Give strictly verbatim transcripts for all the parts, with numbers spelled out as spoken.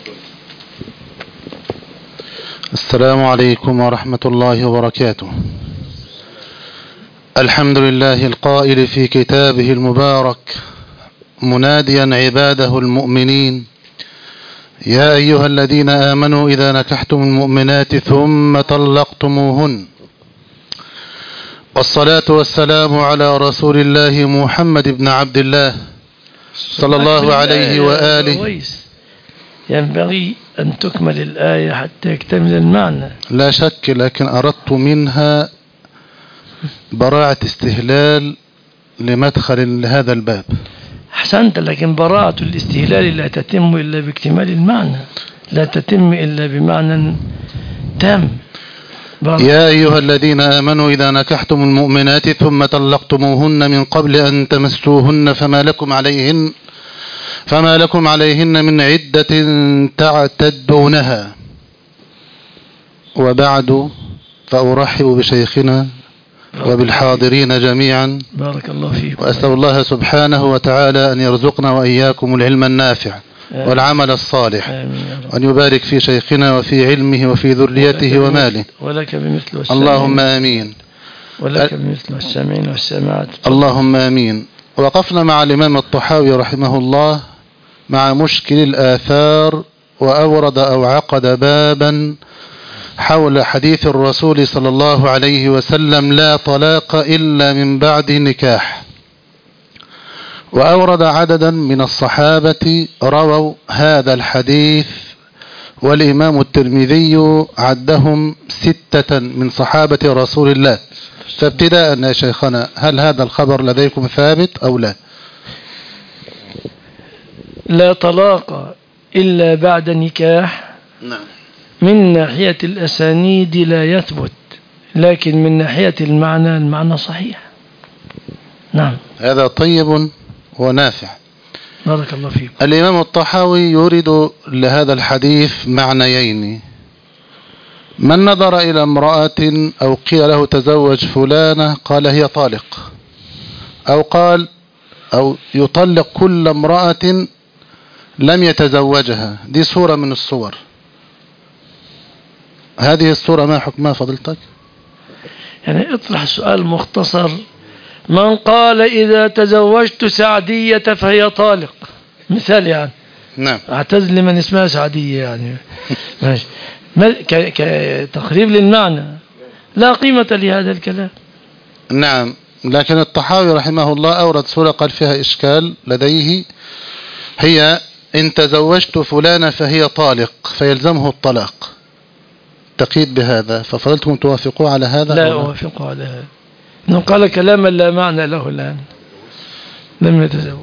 السلام عليكم ورحمة الله وبركاته. الحمد لله القائل في كتابه المبارك مناديا عباده المؤمنين: يا أيها الذين آمنوا إذا نكحتم المؤمنات ثم طلقتموهن. والصلاة والسلام على رسول الله محمد بن عبد الله صلى الله عليه وآله. ينبغي أن تكمل الآية حتى يكتمل المعنى. لا شك، لكن أردت منها براعة استهلال لمدخل هذا الباب. أحسنت، لكن براعة الاستهلال لا تتم إلا باكتمال المعنى، لا تتم إلا بمعنى تام. يا أيها الذين آمنوا إذا نكحتم المؤمنات ثم طلقتموهن من قبل أن تمسوهن فما لكم عليهن فما لكم عليهن من عدة تعتدونها. وبعد، فأرحب بشيخنا وبالحاضرين جميعا. بارك الله فيكم. وأسأل الله سبحانه وتعالى أن يرزقنا وإياكم العلم النافع والعمل الصالح، وأن يبارك في شيخنا وفي علمه وفي ذريته وماله. ولك بمثل السامعين. اللهم آمين. ولك بمثل السامعين والسامعات. اللهم آمين. وقفنا مع الإمام الطحاوي رحمه الله مع مشكل الآثار، وأورد أو عقد بابا حول حديث الرسول صلى الله عليه وسلم: لا طلاق إلا من بعد نكاح. وأورد عددا من الصحابة رووا هذا الحديث، والإمام الترمذي عدهم ستة من صحابة رسول الله. فابتداء يا شيخنا، هل هذا الخبر لديكم ثابت أو لا؟ لا طلاق إلا بعد نكاح. نعم. من ناحية الأسانيد لا يثبت، لكن من ناحية المعنى المعنى صحيح. نعم. هذا طيب ونافع. بارك الله فيك. الإمام الطحاوي يريد لهذا الحديث معنيين: من نظر إلى امرأة أو قيل له تزوج فلانة قال هي طالق، أو قال أو يطلق كل امرأة لم يتزوجها. دي صورة من الصور. هذه الصورة ما حكمها فضلتك؟ يعني اطرح سؤال مختصر: من قال إذا تزوجت سعدية فهي طالق، مثال يعني. نعم. اعتز لمن اسمها سعدية يعني. ماشي. كتقريب للمعنى لا قيمة لهذا الكلام. نعم، لكن الطحاوي رحمه الله أورد صورة قال فيها إشكال لديه، هي: إن تزوجت فلانة فهي طالق فيلزمه الطلاق. تقيد بهذا، ففضلتم توافقوا على هذا؟ لا أوافق على هذا. إنه قال كلاما لا معنى له الآن. لم يتزوج.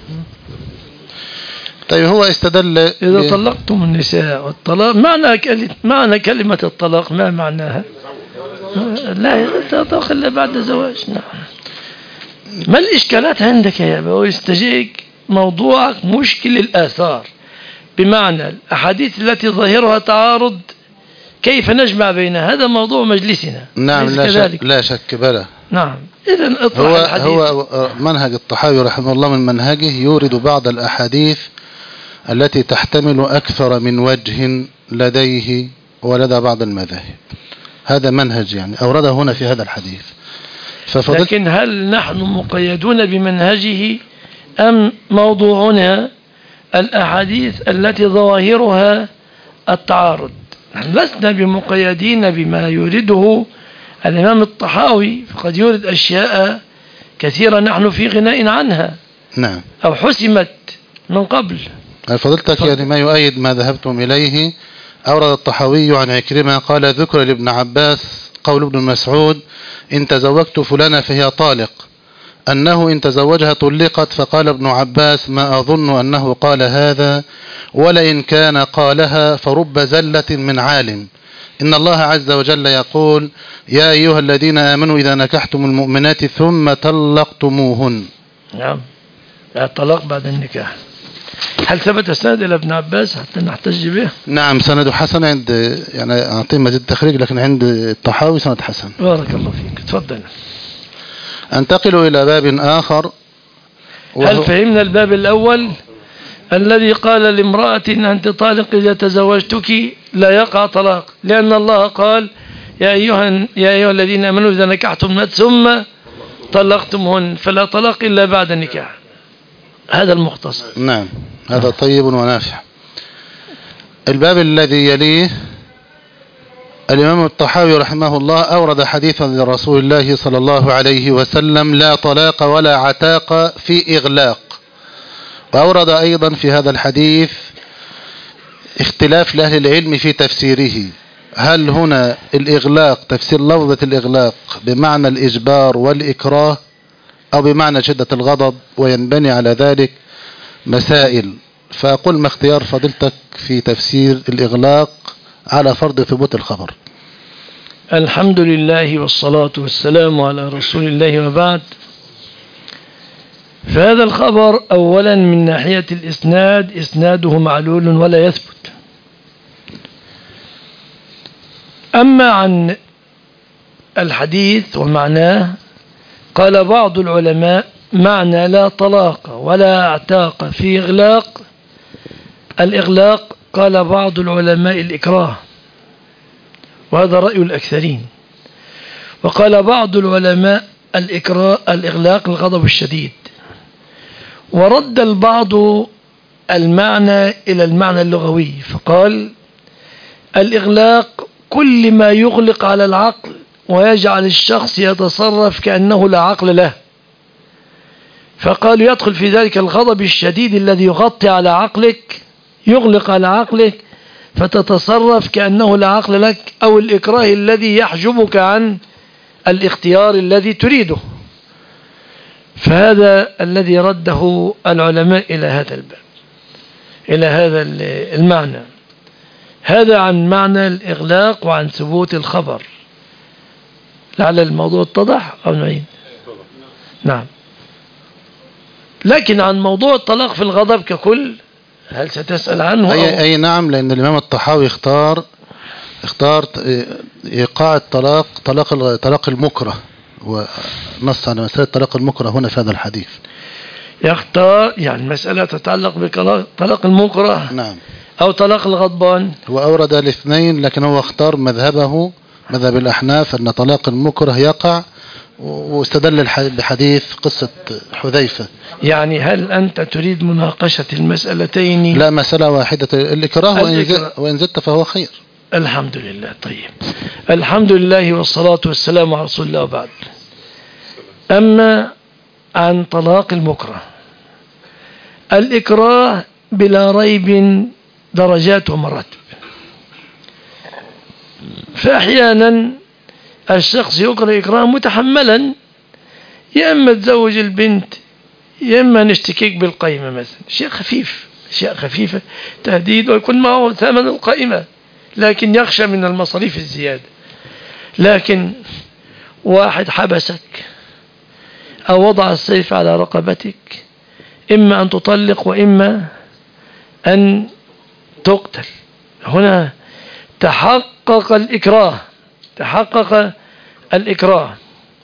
طيب، هو استدل إذا طلقتم النساء، والطلاق معنى كلمة معنى كلمة الطلاق ما معناها؟ لا تطلق إلا بعد زواج. نعم. ما الإشكالات عندك يا أبا؟ يستجيك موضوعك مشكل الآثار، بمعنى الأحاديث التي ظاهرها تعارض، كيف نجمع بين هذا موضوع مجلسنا؟ نعم، لا شك, لا شك بلى. نعم. إذن اطرح هو الحديث. هو منهج الطحاوي رحمه الله من منهجه يورد بعض الأحاديث التي تحتمل أكثر من وجه لديه ولدى بعض المذاهب. هذا منهج يعني أورده هنا في هذا الحديث. لكن هل نحن مقيدون بمنهجه أم موضوعنا الأحاديث التي ظواهرها التعارض؟ نحن لسنا بمقيدين بما يريده الإمام الطحاوي، فقد يورد أشياء كثيرة نحن في غناء عنها. نعم. أو حسمت من قبل. فضلتك يعني ما يؤيد ما ذهبتم إليه. أورد الطحاوي عن عكرمة قال: ذكر لابن عباس قول ابن مسعود: إن تزوجت فلانة فهي طالق، أنه إن تزوجها طلقت. فقال ابن عباس: ما أظن أنه قال هذا، ولئن كان قالها فرب زلة من عالم. إن الله عز وجل يقول: يا أيها الذين آمنوا إذا نكحتم المؤمنات ثم طلقتموهن. نعم. الطلاق بعد النكاح. هل ثبت سند إلى ابن عباس حتى نحتج به؟ نعم، سند حسن عند يعني أعطيه مزيد التخريج، لكن عند الطحاوي سند حسن. بارك الله فيك. تفضل. أنتقل إلى باب آخر. هل فهمنا الباب الأول الذي قال لامرأة إن أنت طالق إذا تزوجتك لا يقع طلاق، لأن الله قال يا أيها, يا أيها الذين آمنوا إذا نكحتم ثم طلقتمهن فلا طلاق إلا بعد النكاح. هذا المختصر. نعم، هذا طيب ونافع. الباب الذي يليه الإمام الطحاوي رحمه الله أورد حديثا لرسول الله صلى الله عليه وسلم لا طلاق ولا عتاق في إغلاق. وأورد أيضا في هذا الحديث اختلاف لأهل العلم في تفسيره، هل هنا الإغلاق تفسير لفظة الإغلاق بمعنى الإجبار والإكراه أو بمعنى شدة الغضب، وينبني على ذلك مسائل. فأقول ما اختيار فضيلتك في تفسير الإغلاق على فرض ثبوت الخبر؟ الحمد لله والصلاة والسلام على رسول الله، وبعد. فهذا الخبر أولا من ناحية الإسناد إسناده معلول ولا يثبت. أما عن الحديث ومعناه قال بعض العلماء معنى لا طلاق ولا اعتاق في إغلاق، الإغلاق قال بعض العلماء الإكراه، وهذا رأي الأكثرين. وقال بعض العلماء الإكراه الإغلاق الغضب الشديد. ورد البعض المعنى إلى المعنى اللغوي فقال الإغلاق كل ما يغلق على العقل ويجعل الشخص يتصرف كأنه لا عقل له، فقالوا يدخل في ذلك الغضب الشديد الذي يغطي على عقلك، يغلق على عقلك فتتصرف كأنه لا عقل لك، أو الإكراه الذي يحجبك عن الاختيار الذي تريده. فهذا الذي رده العلماء إلى هذا الباب، إلى هذا المعنى. هذا عن معنى الإغلاق وعن ثبوت الخبر. لعل الموضوع اتضح أو نعيد؟ نعم. لكن عن موضوع الطلاق في الغضب ككل هل ستسأل عنه؟ أي, أي نعم، لأن الإمام الطحاوي اختار اختار إيقاع الطلاق طلاق طلاق المكره، ونص على مسألة طلاق المكره هنا في هذا الحديث. يختار يعني مسألة تتعلق بطلاق المكره، نعم، أو طلاق الغضبان. هو أورد الاثنين، لكن هو اختار مذهبه مذهب الأحناف أن طلاق المكره يقع، واستدل بحديث قصة حذيفة. يعني هل أنت تريد مناقشة المسألتين؟ لا، مسألة واحدة، الإكراه وإن زدت فهو خير. الحمد لله. طيب، الحمد لله والصلاة والسلام على رسول الله، وبعد. أما عن طلاق المكره، الإكراه بلا ريب درجات ومراتب. فأحيانا الشخص يكره إكراه متحملا، يا إما تزوج البنت يا إما نشتكيك بالقائمة مثلا، شيء خفيف، أشياء خفيفة، تهديد، ويكون معه ثمن القائمة، لكن يخشى من المصاريف الزيادة. لكن واحد حبسك أو وضع السيف على رقبتك، إما أن تطلق وإما أن تقتل، هنا تحقق الإكراه، تحقق الإكراه.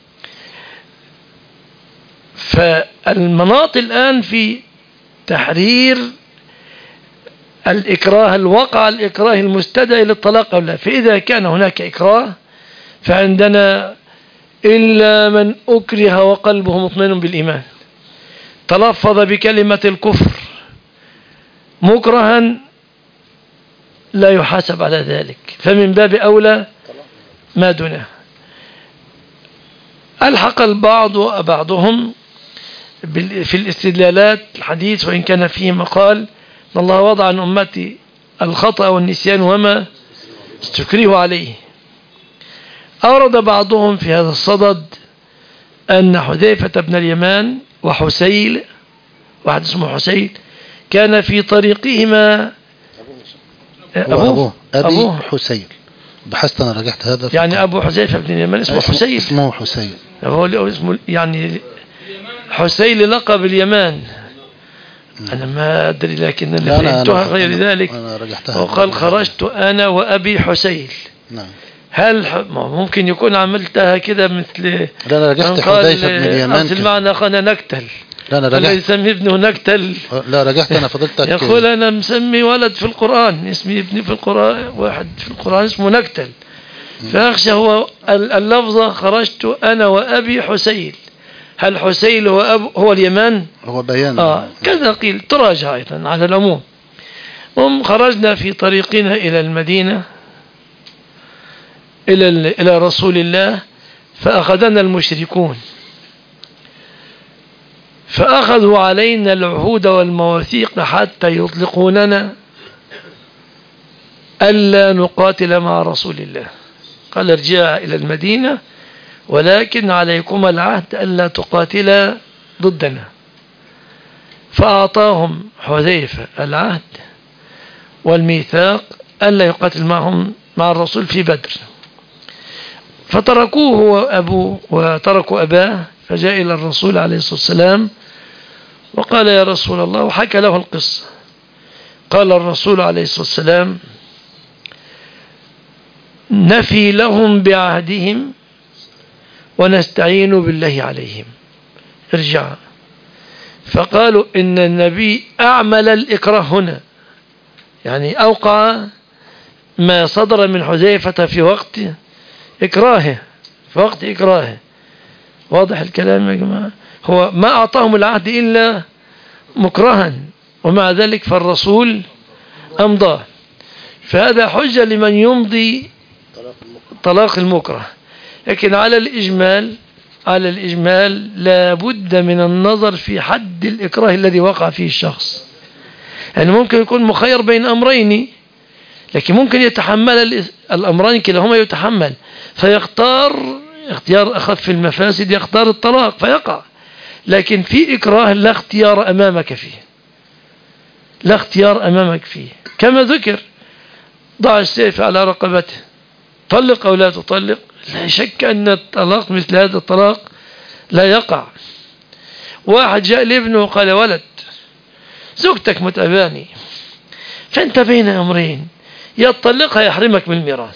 فالمناط الآن في تحرير الإكراه، الوقع الإكراه المستدعي للطلاق أو لا. فإذا كان هناك إكراه فعندنا إلا من أكره وقلبه مطمئن بالإيمان، تلفظ بكلمة الكفر مكرها لا يحاسب على ذلك، فمن باب أولى ما دونه. ألحق البعض وبعضهم في الاستدلالات الحديث، وإن كان فيه مقال أن الله وضع عن أمتي الخطأ والنسيان وما استكرهوا عليه. أورد بعضهم في هذا الصدد أن حذيفة بن اليمان وحسيل، واحد اسمه حسيل، كان في طريقهما أبوه, أبوه, أبوه حسيل. بحثت أنا رجعت هذا، يعني أبو حذيفة بن اليمان اسمه حسيل، اسمه حسيل، هو اسمه يعني حسيل لقب اليمان. أنا ما أدري، لكن أنا فهمتها غير ذلك. وقال خرجت أنا وأبي حسيل. نعم. هل ممكن يكون عملتها كده مثل لا أنا رجعت حذيفة بن اليمان أرسل معنا أخانا نقتل، لا أنا ولا رجعت يسمي ابنه نكتل. لا رجعت أنا فضلتك. يقول أنا مسمي ولد في القرآن اسمي ابني في القرآن، واحد في القرآن اسمه نكتل، فأخشى هو اللفظة خرجت أنا وأبي حسيل، هل حسيل هو أب هو اليمن؟ هو بيان. آه كذا قيل، تراجع أيضا على العموم. هم خرجنا في طريقنا إلى المدينة إلى إلى رسول الله، فأخذنا المشركون فأخذوا علينا العهود والمواثيق حتى يطلقوننا ألا نقاتل مع رسول الله. قال ارجع إلى المدينة ولكن عليكم العهد ألا تقاتل ضدنا. فأعطاهم حذيفة العهد والميثاق ألا يقاتل معهم مع الرسول في بدر، فتركوه هو أبوه وتركوا أباه، فجاء إلى الرسول عليه الصلاة والسلام وقال يا رسول الله، وحكى له القصة. قال الرسول عليه الصلاة والسلام نفي لهم بعهدهم ونستعين بالله عليهم، ارجع. فقالوا إن النبي أعمل الإكراه هنا، يعني أوقع ما صدر من حذيفة في وقت إكراهه، في وقت إكراهه. واضح الكلام يا جماعة؟ هو ما أعطاهم العهد إلا مكرها، ومع ذلك فالرسول أمضاه. فهذا حجة لمن يمضي طلاق المكره. لكن على الإجمال على الإجمال لا بد من النظر في حد الإكراه الذي وقع فيه الشخص. يعني ممكن يكون مخير بين أمرين، لكن ممكن يتحمل الأمرين كلاهما يتحمل، فيختار اختيار أخف المفاسد، يختار الطلاق فيقع. لكن في إكراه لا اختيار أمامك فيه، لا اختيار أمامك فيه، كما ذكر ضع السيف على رقبته، طلق أو لا تطلق. لا شك أن الطلاق مثل هذا الطلاق لا يقع. واحد جاء لابنه وقال ولد زوجتك متأباني، فأنت بين أمرين، يا تطلقها يحرمك من الميراث.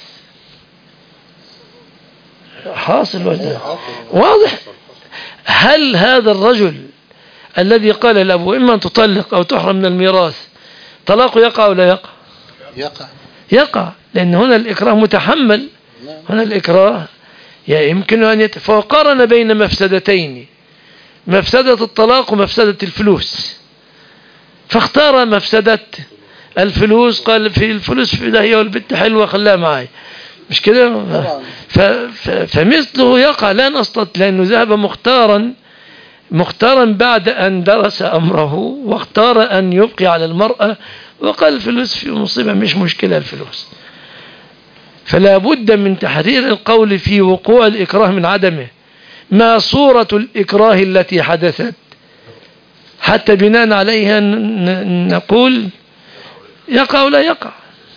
حاصل ولا واضح؟ هل هذا الرجل الذي قال لأبوه إما أن تطلق أو تحرم من الميراث طلاقه يقع ولا يقع؟ يقع يقع، لأن هنا الإكراه متحمل. هنا الإكراه يمكن أن يت... فقارن بين مفسدتين، مفسدة الطلاق ومفسدة الفلوس، فاختار مفسدة الفلوس. قال في الفلوس في ده هي والبنت حلوة خلاها معي، مش كده؟ ف... ف... فمثله يقع، لا نستطيع، لأنه ذهب مختارا مختارا بعد أن درس أمره، واختار أن يبقي على المرأة، وقال الفلوس في مصيبة، مش مشكلة الفلوس. فلا بد من تحرير القول في وقوع الإكراه من عدمه، ما صورة الإكراه التي حدثت حتى بناء عليها نقول يقع ولا يقع.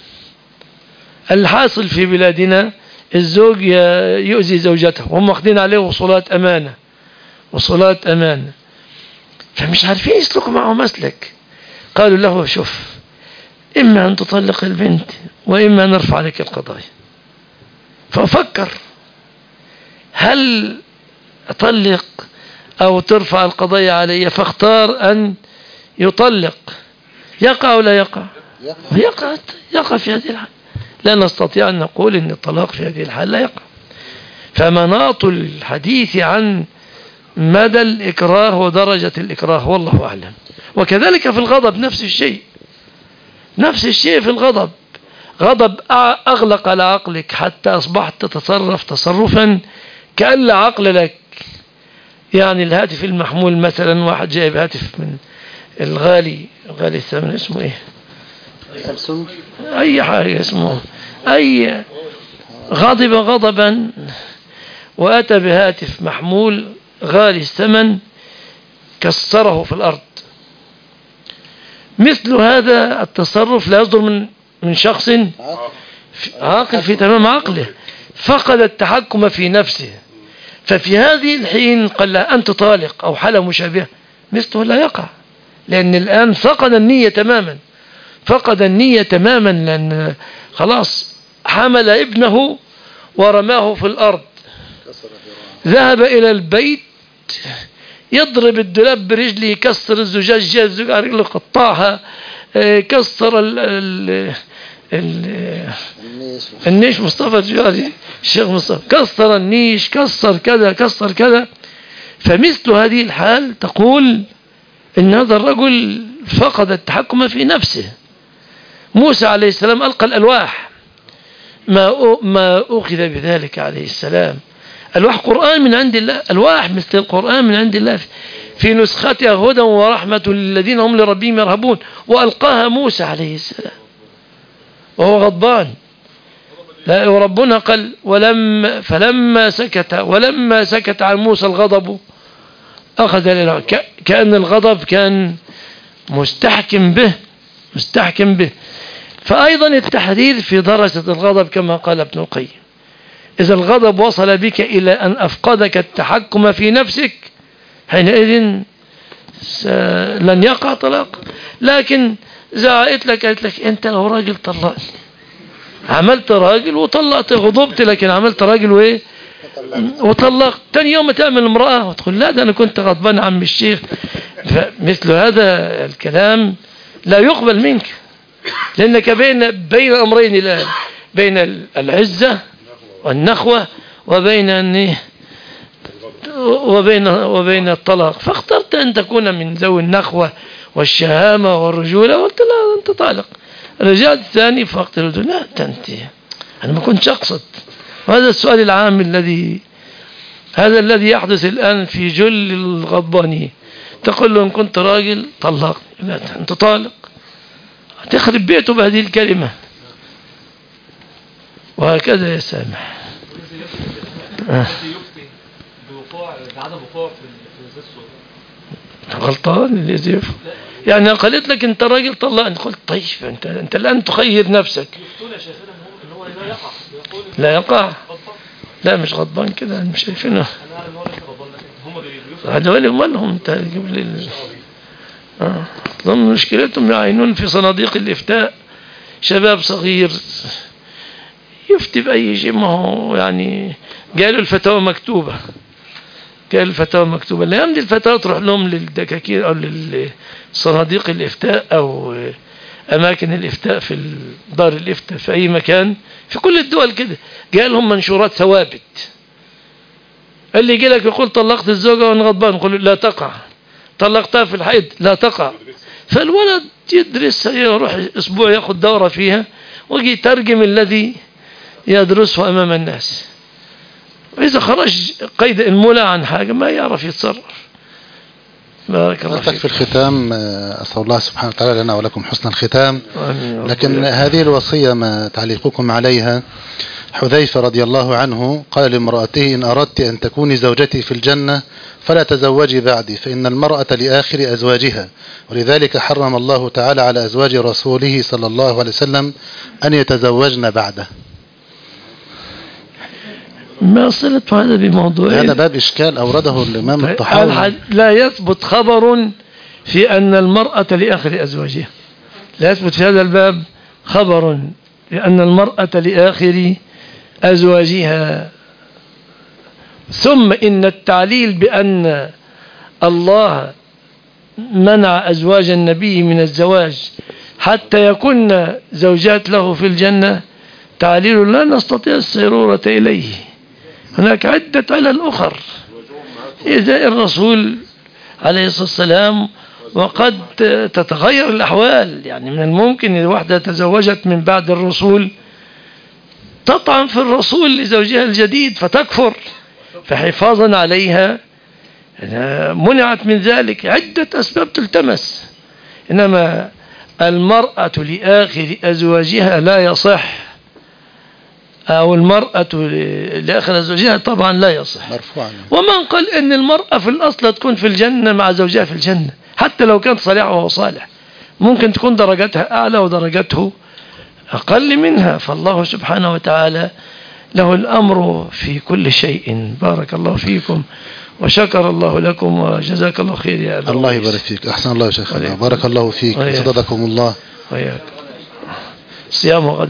الحاصل في بلادنا الزوج يؤذي زوجته، وهم واخدين عليه وصولات أمانة، وصولات أمانة، فمش عارفين يسلكوا معه مسلك. قالوا له شوف، إما أن تطلق البنت وإما أن نرفع لك القضايا. ففكر هل أطلق أو ترفع القضايا علي، فاختار أن يطلق. يقع ولا يقع؟ يقع, يقع في هذه الحال. لا نستطيع أن نقول أن الطلاق في هذه الحال لا يقع. فمناط الحديث عن مدى الإكراه ودرجة الإكراه والله أعلم. وكذلك في الغضب نفس الشيء، نفس الشيء في الغضب. غضب أغلق على عقلك حتى أصبحت تتصرف تصرفا كأن لا عقل لك. يعني الهاتف المحمول مثلا، واحد جايب هاتف من الغالي الغالي الثمن اسمه ايه، سامسونج، أي حاجة اسمه، أي غضب غضبا وأتى بهاتف محمول غالي الثمن كسره في الأرض. مثل هذا التصرف لا يصدر من من شخص عاقل في تمام عقله، فقد التحكم في نفسه. ففي هذه الحين قال له أنت طالق أو حالة مشابهة، مثله لا يقع، لأن الآن فقد النية تماما، فقد النية تماما، لأن خلاص حمل ابنه ورماه في الأرض، ذهب إلى البيت يضرب الدولاب برجله، يكسر الزجاج، جاء الزجاج على رجله قطعها، كسر ال ال ال النيش مصطفى الجاري الشيخ مصطفى كسر النيش، كسر كذا كسر كذا. فمثل هذه الحال تقول إن هذا الرجل فقد التحكم في نفسه. موسى عليه السلام ألقى الألواح، ما ما أخذ بذلك عليه السلام. الألواح قرآن من عند الله، ألواح مثل القرآن من عند الله، في نسختها هدى ورحمة للذين هم لربهم يرهبون، وألقاها موسى عليه السلام وهو غضبان. لا وربنا قال ولما فلما سكت ولما سكت عن موسى الغضب أخذ الألواح، كأن الغضب كان مستحكم به مستحكم به. فأيضا التحذير في درجة الغضب كما قال ابن القيم، إذا الغضب وصل بك إلى أن أفقدك التحكم في نفسك حينئذ لن يقع طلاق. لكن زعقت لك قالت لك أنت لو راجل طلقني، عملت راجل وطلقت، غضبت لكن عملت راجل وإيه وطلقت. تاني يوم تعمل امرأة وتقول لا ده أنا كنت غضبان عم الشيخ. فمثل هذا الكلام لا يقبل منك، لأنك بين بين أمرين الآن، بين العزة والنخوة وبين وبين وبين الطلاق، فاخترت أن تكون من ذوي النخوة والشهامة والرجولة، وقلت لا أنت طالق. رجعت ثاني فقلت له لا تنتهي، أنا ما كنتش أقصد. وهذا السؤال العام الذي هذا الذي يحدث الآن في جل الغضبانيين، تقول له إن كنت راجل طلقني، لا أنت طالق، تخرب بيته بهذه الكلمة. وهكذا يا سامح. غلطان اللي يزيف. يعني قالت لك انت راجل طلقني، قلت طيب انت انت الان تخير نفسك. لا يقع، لا مش غضبان كده، مش شايفينه هذول مالهم. انت تجيب لي اه ضمن مشكلتهم يعينون في صناديق الافتاء شباب صغير يفتي بأي شيء، ما هو يعني قالوا الفتاوى مكتوبة، قالوا الفتاوى مكتوبة. لا يمدي الفتاوى تروح لهم للدكاكين أو للصناديق الإفتاء أو أماكن الإفتاء في دار الإفتاء في أي مكان في كل الدول كده. قالهم منشورات ثوابت، اللي يجي لك يقول طلقت الزوجة وأنا غضبان، يقول لا تقع. طلقتها في الحيض، لا تقع. فالولد يدرس، يروح أسبوع يأخذ دورة فيها ويجي يترجم الذي يدرسه أمام الناس. وإذا خرج قيد المولى عن حاجة ما يعرف يتصرف. بارك الله فيك. في الختام أسأل الله سبحانه وتعالى لنا ولكم حسن الختام. لكن هذه الوصية ما تعليقكم عليها؟ حذيفة رضي الله عنه قال لامرأته إن أردت أن تكوني زوجتي في الجنة فلا تزوجي بعدي، فإن المرأة لآخر أزواجها، ولذلك حرم الله تعالى على أزواج رسوله صلى الله عليه وسلم أن يتزوجن بعده. ما صلت هذا بموضوع؟ هذا باب إشكال أورده الإمام الطحاوي. لا يثبت خبر في أن المرأة لآخر أزواجها، لا يثبت في هذا الباب خبر لأن المرأة لآخر أزواجها. ثم إن التعليل بأن الله منع أزواج النبي من الزواج حتى يكون زوجات له في الجنة تعليل لا نستطيع السيرورة إليه. هناك عدة علل أخر إذا الرسول عليه الصلاة والسلام، وقد تتغير الأحوال. يعني من الممكن إذا واحدة تزوجت من بعد الرسول تطعن في الرسول لزوجها الجديد فتكفر، فحفاظا عليها منعت من ذلك. عدة أسباب تلتمس. إنما المرأة لآخر أزواجها لا يصح، أو المرأة لآخر أزواجها طبعا لا يصح. مرفوعا. ومن قال إن المرأة في الأصل تكون في الجنة مع زوجها في الجنة حتى لو كانت صالحة وهو صالح، ممكن تكون درجتها أعلى ودرجته أقل منها. فالله سبحانه وتعالى له الأمر في كل شيء. بارك الله فيكم وشكر الله لكم وجزاك الله خير يا أبا. الله يبارك فيك. أحسن الله يا شيخنا. بارك الله فيك. صدقكم الله. وياك. صيام غد.